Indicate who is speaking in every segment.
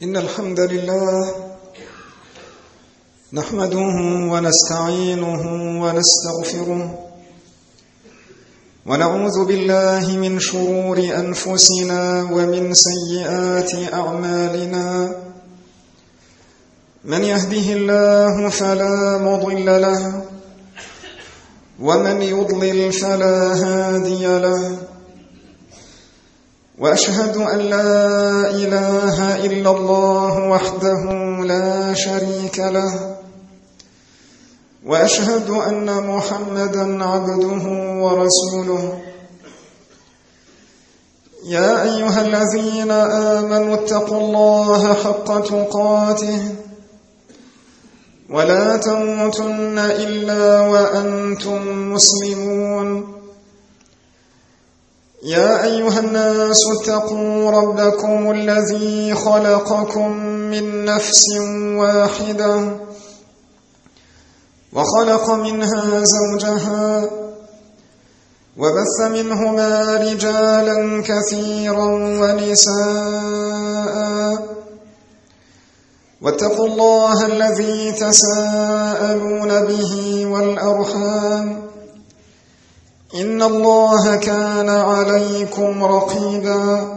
Speaker 1: إن الحمد لله نحمده ونستعينه ونستغفره ونعوذ بالله من شرور أنفسنا ومن سيئات أعمالنا. من يهده الله فلا مضل له ومن يضلل فلا هادي له، وأشهد أن لا إله إلا الله وحده لا شريك له، وأشهد أن محمدًا عبده ورسوله. يا أيها الذين آمنوا اتقوا الله حق تقاته ولا تموتن إلا وأنتم مسلمون. يا أيها الناس اتقوا ربكم الذي خلقكم من نفس واحدة وخلق منها زوجها وبث منهما رجالا كثيرا ونساء، واتقوا الله الذي تساءلون به والأرحام إن الله كان عليكم رقيبا.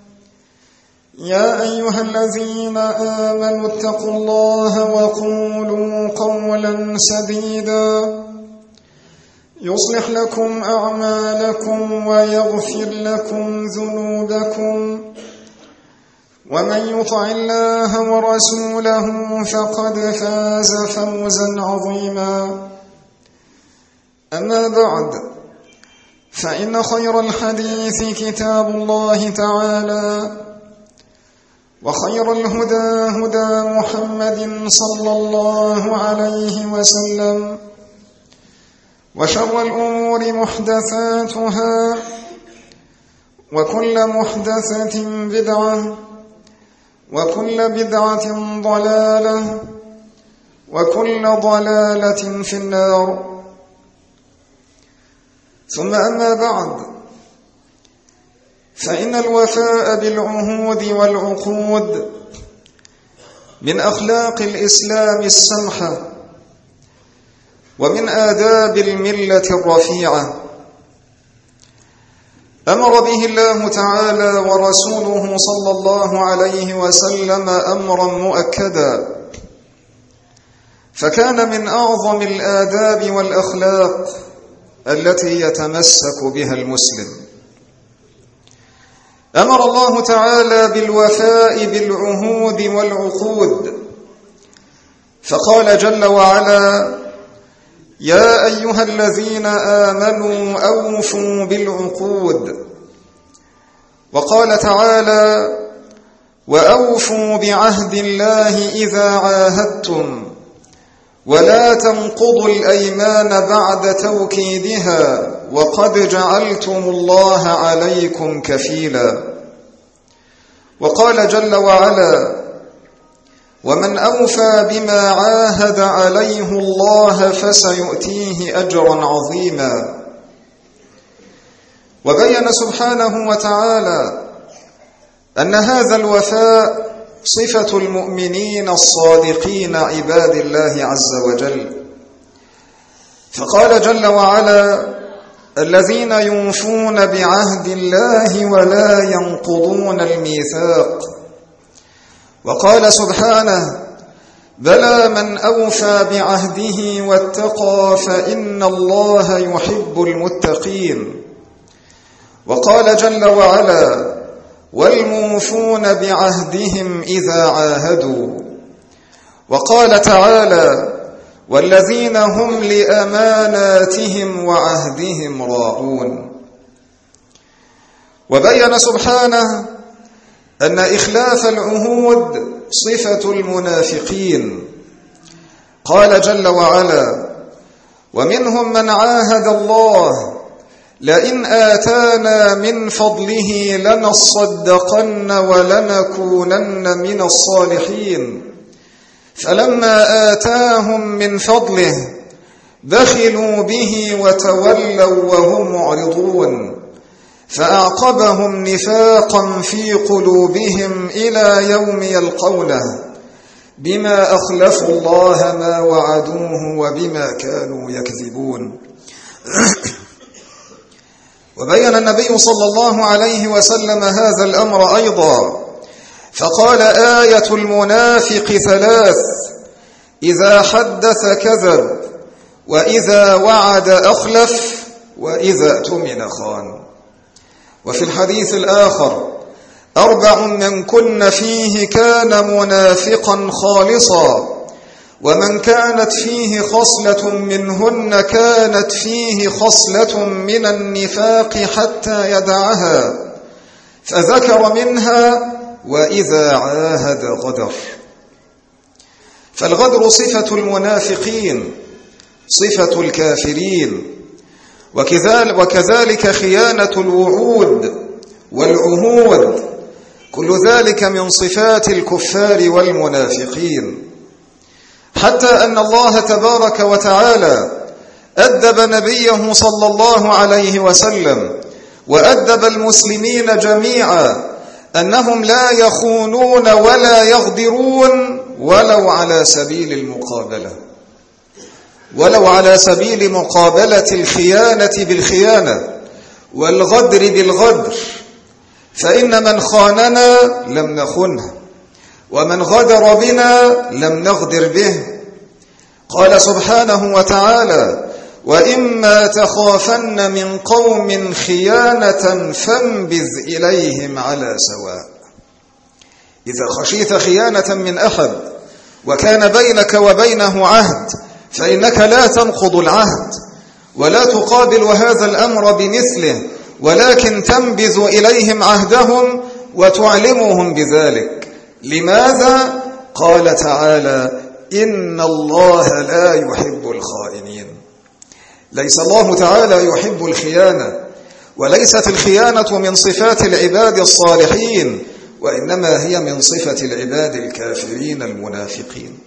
Speaker 1: يا أيها الذين آمنوا اتقوا الله وقولوا قولا سديدا يصلح لكم أعمالكم ويغفر لكم ذنوبكم، ومن يطع الله ورسوله فقد فاز فوزا عظيما. أما بعد، فإن خير الحديث كتاب الله تعالى، وخير الهدى هدى محمد صلى الله عليه وسلم، وشر الأمور محدثاتها، وكل محدثة بدعة، وكل بدعة ضلالة، وكل ضلالة في النار. ثم أما بعد، فإن الوفاء بالعهود والعقود من أخلاق الإسلام السمحة، ومن آداب الملة الرفيعة. أمر به الله تعالى ورسوله صلى الله عليه وسلم أمرا مؤكدا، فكان من أعظم الآداب والأخلاق التي يتمسك بها المسلم. أمر الله تعالى بالوفاء بالعهود والعقود، فقال جل وعلا: يا أيها الذين آمنوا أوفوا بالعقود. وقال تعالى: وأوفوا بعهد الله إذا عاهدتم ولا تنقضوا الأيمان بعد توكيدها وقد جعلتم الله عليكم كفيلا. وقال جل وعلا: ومن أوفى بما عاهد عليه الله فسيؤتيه أجرا عظيما. وبين سبحانه وتعالى أن هذا الوفاء صفة المؤمنين الصادقين عباد الله عز وجل، فقال جل وعلا: الذين يوفون بعهد الله ولا ينقضون الميثاق. وقال سبحانه: بلى من أوفى بعهده واتقى فإن الله يحب المتقين. وقال جل وعلا: والموفون بعهدهم إذا عاهدوا. وقال تعالى: والذين هم لأماناتهم وعهدهم راعون. وبين سبحانه أن إخلاف العهود صفة المنافقين. قال جل وعلا: ومنهم من عاهد الله لئن آتانا من فضله لنصدقن ولنكونن من الصالحين فلما آتاهم من فضله بخلوا به وتولوا وهم معرضون فأعقبهم نفاقا في قلوبهم إلى يوم يلقونه بما أخلفوا الله ما وعدوه وبما كانوا يكذبون. وبين النبي صلى الله عليه وسلم هذا الأمر أيضا فقال: آية المنافق 3: إذا حدث كذب، وإذا وعد أخلف، وإذا اؤتمن خان. وفي الحديث الآخر: 4 من كن فيه كان منافقا خالصا، ومن كانت فيه خصلة منهن كانت فيه خصلة من النفاق حتى يدعها، فذكر منها: وإذا عاهد غدر. فالغدر صفة المنافقين، صفة الكافرين، وكذلك خيانة الوعود والعهود، كل ذلك من صفات الكفار والمنافقين. حتى أن الله تبارك وتعالى أدب نبيه صلى الله عليه وسلم وأدب المسلمين جميعا أنهم لا يخونون ولا يغدرون ولو على سبيل المقابلة، ولو على سبيل مقابلة الخيانة بالخيانة والغدر بالغدر، فإن من خاننا لم نخنه، ومن غدر بنا لم نغدر به. قال سبحانه وتعالى: وإما تخافن من قوم خيانة فانبذ إليهم على سواء. إذا خشيت خيانة من أحد وكان بينك وبينه عهد فإنك لا تنقض العهد ولا تقابل هذا الأمر بمثله، ولكن تنبذ إليهم عهدهم وتعلمهم بذلك. لماذا؟ قال تعالى: إن الله لا يحب الخائنين. ليس الله تعالى يحب الخيانة، وليست الخيانة من صفات العباد الصالحين، وإنما هي من صفة العباد الكافرين المنافقين.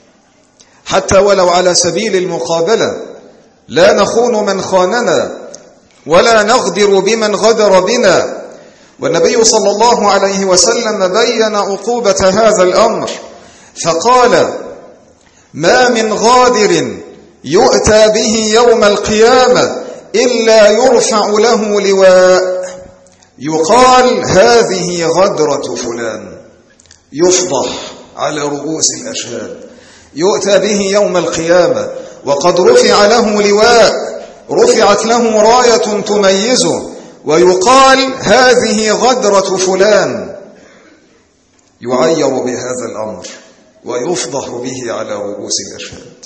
Speaker 1: حتى ولو على سبيل المقابلة لا نخون من خاننا ولا نغدر بمن غدر بنا. والنبي صلى الله عليه وسلم بين عقوبة هذا الأمر فقال: ما من غادر يؤتى به يوم القيامة إلا يرفع له لواء يقال: هذه غدرة فلان، يفضح على رؤوس الأشهاد. يؤتى به يوم القيامة وقد رفع له لواء، رفعت له راية تميزه، ويقال: هذه غدرة فلان، يعير بهذا الأمر ويفضح به على رؤوس الأشهاد.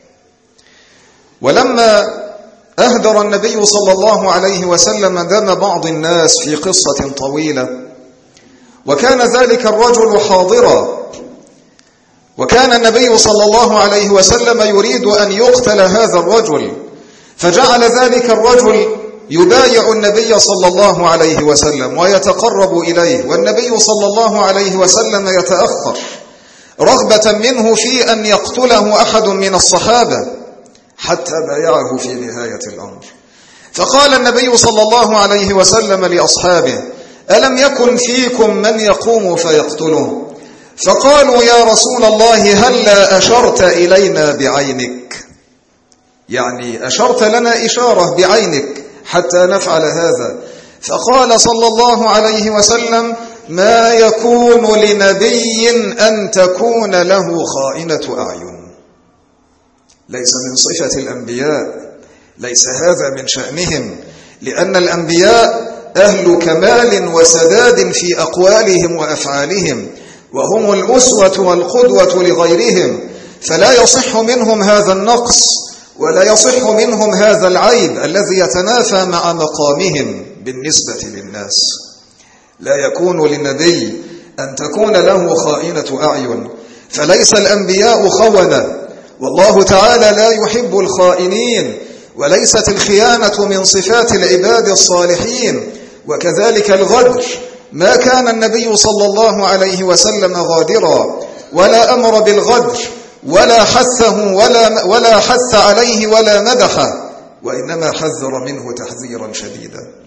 Speaker 1: ولما أهدر النبي صلى الله عليه وسلم دم بعض الناس في قصة طويلة، وكان ذلك الرجل حاضرا، وكان النبي صلى الله عليه وسلم يريد أن يقتل هذا الرجل، فجعل ذلك الرجل يبايع النبي صلى الله عليه وسلم ويتقرب إليه، والنبي صلى الله عليه وسلم يتأخر رغبة منه في أن يقتله أحد من الصحابة حتى بايعه في نهاية الأمر. فقال النبي صلى الله عليه وسلم لأصحابه: ألم يكن فيكم من يقوم فيقتله؟ فقالوا: يا رسول الله هلا أشرت إلينا بعينك، يعني أشرت لنا إشارة بعينك حتى نفعل هذا. فقال صلى الله عليه وسلم: ما يكون لنبي أن تكون له خائنة أعين. ليس من صفة الأنبياء، ليس هذا من شأنهم، لأن الأنبياء أهل كمال وسداد في أقوالهم وأفعالهم، وهم الأسوة والقدوة لغيرهم، فلا يصح منهم هذا النقص ولا يصح منهم هذا العيب الذي يتنافى مع مقامهم بالنسبة للناس. لا يكون للنبي أن تكون له خائنة أعين، فليس الأنبياء خونة، والله تعالى لا يحب الخائنين، وليست الخيانة من صفات العباد الصالحين. وكذلك الغدر، ما كان النبي صلى الله عليه وسلم غادرا ولا أمر بالغدر ولا حثه ولا حث عليه ولا مدحه، وإنما حذر منه تحذيرا شديدا.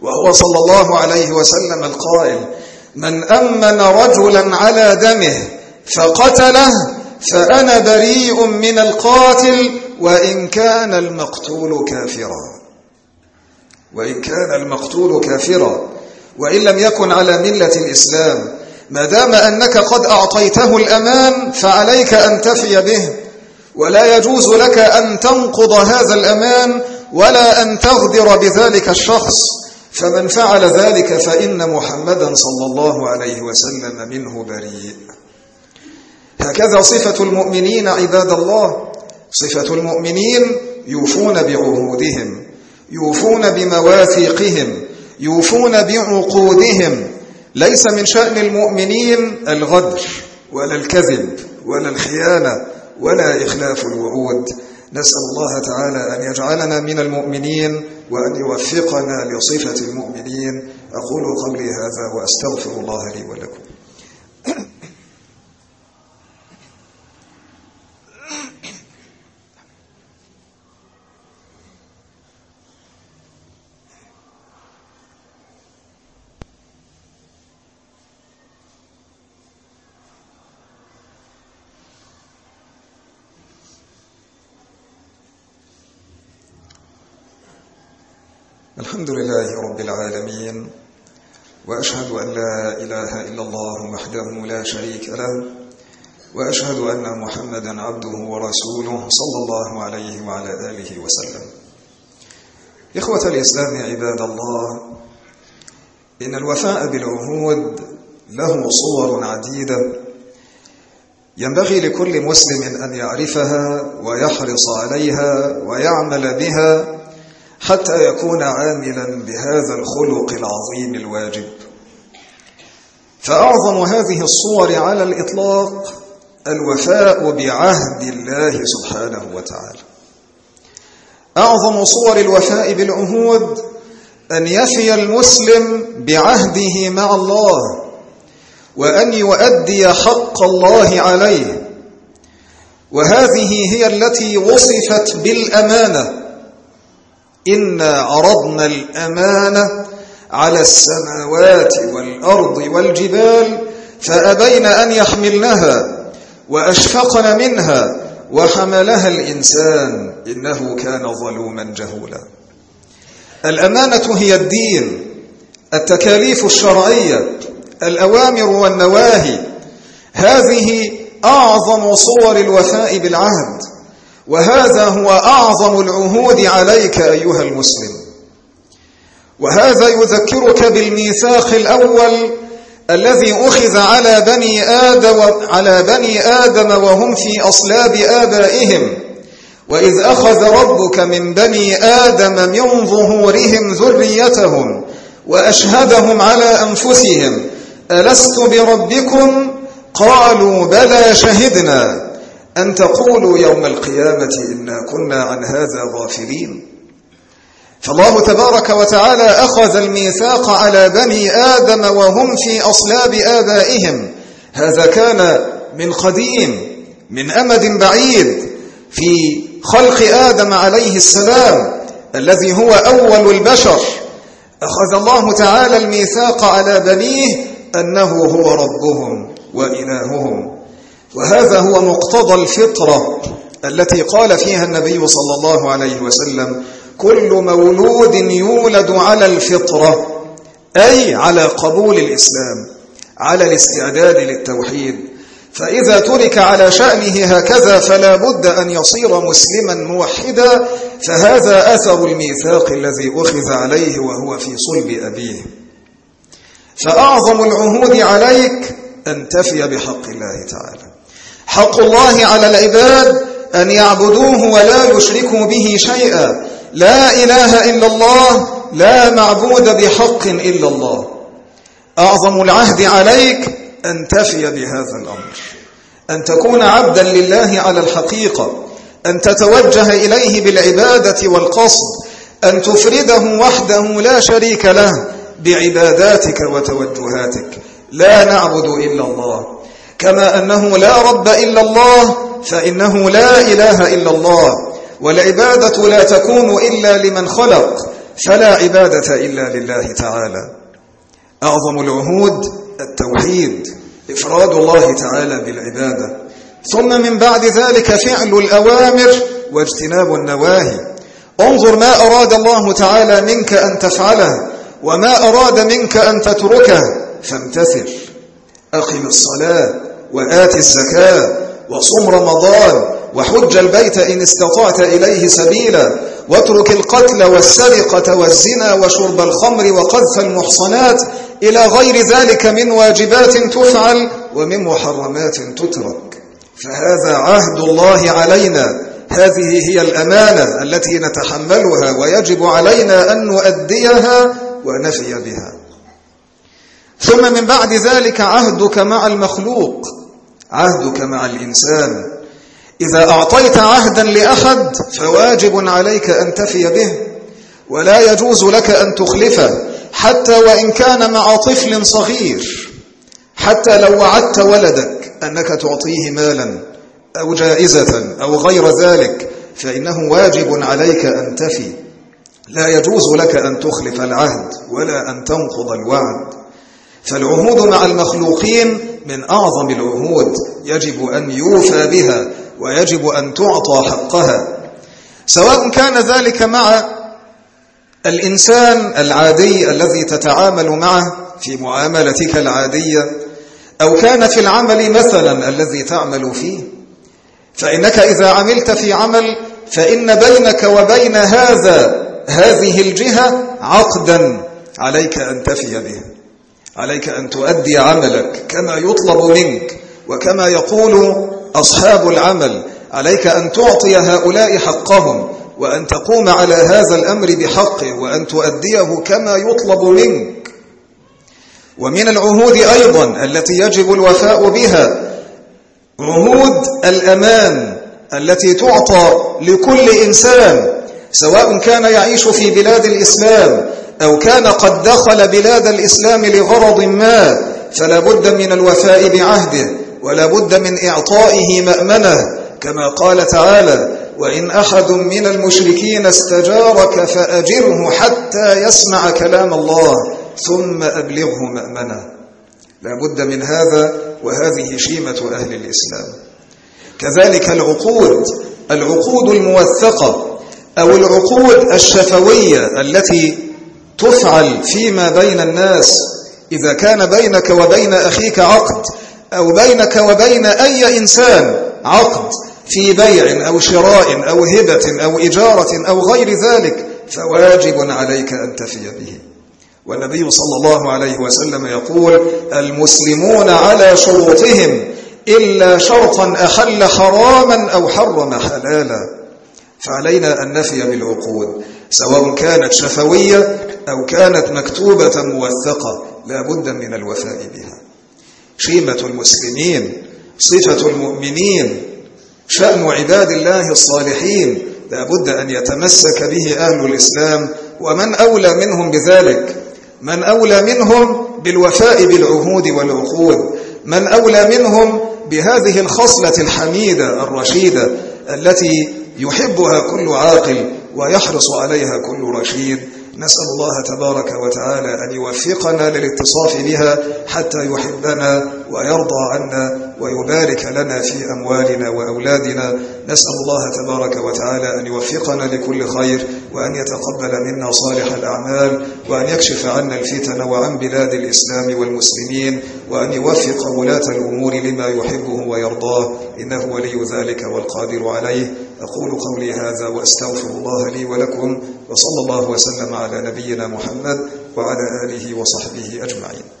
Speaker 1: وهو صلى الله عليه وسلم القائل: من أمن رجلا على دمه فقتله فأنا بريء من القاتل وإن كان المقتول كافرا. وإن كان المقتول كافرا، وإن لم يكن على ملة الإسلام، ما دام أنك قد أعطيته الأمان فعليك أن تفي به، ولا يجوز لك أن تنقض هذا الأمان ولا أن تغدر بذلك الشخص. فمن فعل ذلك فإن محمدا صلى الله عليه وسلم منه بريء. هكذا صفة المؤمنين عباد الله. صفة المؤمنين يوفون بعهودهم، يوفون بمواثيقهم، يوفون بعقودهم. ليس من شأن المؤمنين الغدر ولا الكذب ولا الخيانة ولا إخلاف الوعود. نسأل الله تعالى أن يجعلنا من المؤمنين وأن يوفقنا لصفة المؤمنين. أقول قولي هذا وأستغفر الله لي ولكم. الحمد لله رب العالمين، وأشهد أن لا إله إلا الله وحده لا شريك له، وأشهد أن محمدا عبده ورسوله صلى الله عليه وعلى آله وسلم. إخوة الإسلام عباد الله، إن الوفاء بالعهود له صور عديدة ينبغي لكل مسلم أن يعرفها ويحرص عليها ويعمل بها حتى يكون عاملا بهذا الخلق العظيم الواجب. فأعظم هذه الصور على الإطلاق الوفاء بعهد الله سبحانه وتعالى. أعظم صور الوفاء بالعهود أن يفي المسلم بعهده مع الله، وأن يؤدي حق الله عليه. وهذه هي التي وصفت بالأمانة. إنا عرضنا الأمانة على السماوات والأرض والجبال فأبين أن يحملنها وأشفقن منها وحملها الإنسان إنه كان ظلوما جهولا. الأمانة هي الدين، التكاليف الشرعية، الأوامر والنواهي. هذه أعظم صور الوفاء بالعهد، وهذا هو أعظم العهود عليك أيها المسلم. وهذا يذكرك بالميثاق الأول الذي أخذ على بني آدم وهم في أصلاب آبائهم. وإذ أخذ ربك من بني آدم من ظهورهم ذريتهم وأشهدهم على أنفسهم ألست بربكم قالوا بلى شهدنا أن تقولوا يوم القيامة إنا كنا عن هذا غافلين. فالله تبارك وتعالى أخذ الميثاق على بني آدم وهم في أصلاب آبائهم. هذا كان من قديم، من أمد بعيد، في خلق آدم عليه السلام الذي هو أول البشر. أخذ الله تعالى الميثاق على بنيه أنه هو ربهم وإلههم. وهذا هو مقتضى الفطرة التي قال فيها النبي صلى الله عليه وسلم: كل مولود يولد على الفطرة، أي على قبول الإسلام، على الاستعداد للتوحيد. فإذا ترك على شأنه هكذا فلا بد أن يصير مسلما موحدا. فهذا أثر الميثاق الذي أخذ عليه وهو في صلب أبيه. فأعظم العهود عليك أن تفي بحق الله تعالى. حق الله على العباد أن يعبدوه ولا يشركوا به شيئا. لا إله إلا الله، لا معبود بحق إلا الله. أعظم العهد عليك أن تفي بهذا الأمر، أن تكون عبدا لله على الحقيقة، أن تتوجه إليه بالعبادة والقصد، أن تفرده وحده لا شريك له بعباداتك وتوجهاتك. لا نعبد إلا الله، كما أنه لا رب إلا الله فإنه لا إله إلا الله. والعبادة لا تكون إلا لمن خلق، فلا عبادة إلا لله تعالى. أعظم العهود التوحيد، إفراد الله تعالى بالعبادة، ثم من بعد ذلك فعل الأوامر واجتناب النواهي. انظر ما أراد الله تعالى منك أن تفعله وما أراد منك أن تتركه فامتثل. أقم الصلاة وآت الزكاة وصم رمضان وحج البيت إن استطعت إليه سبيلا، واترك القتل والسرقة والزنا وشرب الخمر وقذف المحصنات إلى غير ذلك من واجبات تفعل ومن محرمات تترك. فهذا عهد الله علينا، هذه هي الأمانة التي نتحملها ويجب علينا أن نؤديها ونفي بها. ثم من بعد ذلك عهدك مع المخلوق، عهدك مع الإنسان. إذا أعطيت عهدا لأحد فواجب عليك أن تفي به، ولا يجوز لك أن تخلفه حتى وإن كان مع طفل صغير. حتى لو وعدت ولدك أنك تعطيه مالا أو جائزة أو غير ذلك فإنه واجب عليك أن تفي، لا يجوز لك أن تخلف العهد ولا أن تنقض الوعد. فالعهود مع المخلوقين من أعظم العهود، يجب أن يوفى بها ويجب أن تعطى حقها، سواء كان ذلك مع الإنسان العادي الذي تتعامل معه في معاملتك العادية، أو كان في العمل مثلا الذي تعمل فيه. فإنك إذا عملت في عمل فإن بينك وبين هذه الجهة عقدا عليك أن تفي به، عليك أن تؤدي عملك كما يطلب منك، وكما يقول أصحاب العمل عليك أن تعطي هؤلاء حقهم، وأن تقوم على هذا الأمر بحقه، وأن تؤديه كما يطلب منك. ومن العهود أيضا التي يجب الوفاء بها عهود الأمان التي تعطى لكل إنسان، سواء كان يعيش في بلاد الإسلام أو كان قد دخل بلاد الإسلام لغرض ما، فلا بد من الوفاء بعهده ولا بد من إعطائه مأمنه، كما قال تعالى: وإن أحد من المشركين استجارك فأجره حتى يسمع كلام الله ثم أبلغه مأمنه. لا بد من هذا، وهذه شيمة أهل الإسلام. كذلك العقود الموثقة أو العقود الشفوية التي تفعل فيما بين الناس، إذا كان بينك وبين أخيك عقد أو بينك وبين أي إنسان عقد في بيع أو شراء أو هبة أو إجارة أو غير ذلك، فواجب عليك أن تفي به. والنبي صلى الله عليه وسلم يقول: المسلمون على شروطهم إلا شرطا أحل حراما أو حرم حلالا. فعلينا أن نفي بالعقود، سواء كانت شفوية أو كانت مكتوبة موثقة، لا بد من الوفاء بها. شيمة المسلمين، صفة المؤمنين، شأن عباد الله الصالحين، لا بد أن يتمسك به أهل الإسلام، ومن أولى منهم بذلك؟ من أولى منهم بالوفاء بالعهود والعقود؟ من أولى منهم بهذه الخصلة الحميدة الرشيدة التي يحبها كل عاقل ويحرص عليها كل رشيد؟ نسأل الله تبارك وتعالى أن يوفقنا للاتصاف بها حتى يحبنا ويرضى عنا ويبارك لنا في أموالنا وأولادنا. نسأل الله تبارك وتعالى أن يوفقنا لكل خير، وأن يتقبل منا صالح الأعمال، وأن يكشف عنا الفتن وعن بلاد الإسلام والمسلمين، وأن يوفق ولاة الأمور لما يحبه ويرضاه، إنه ولي ذلك والقادر عليه. أقول قولي هذا وأستغفر الله لي ولكم، وصلى الله وسلم على نبينا محمد وعلى آله وصحبه أجمعين.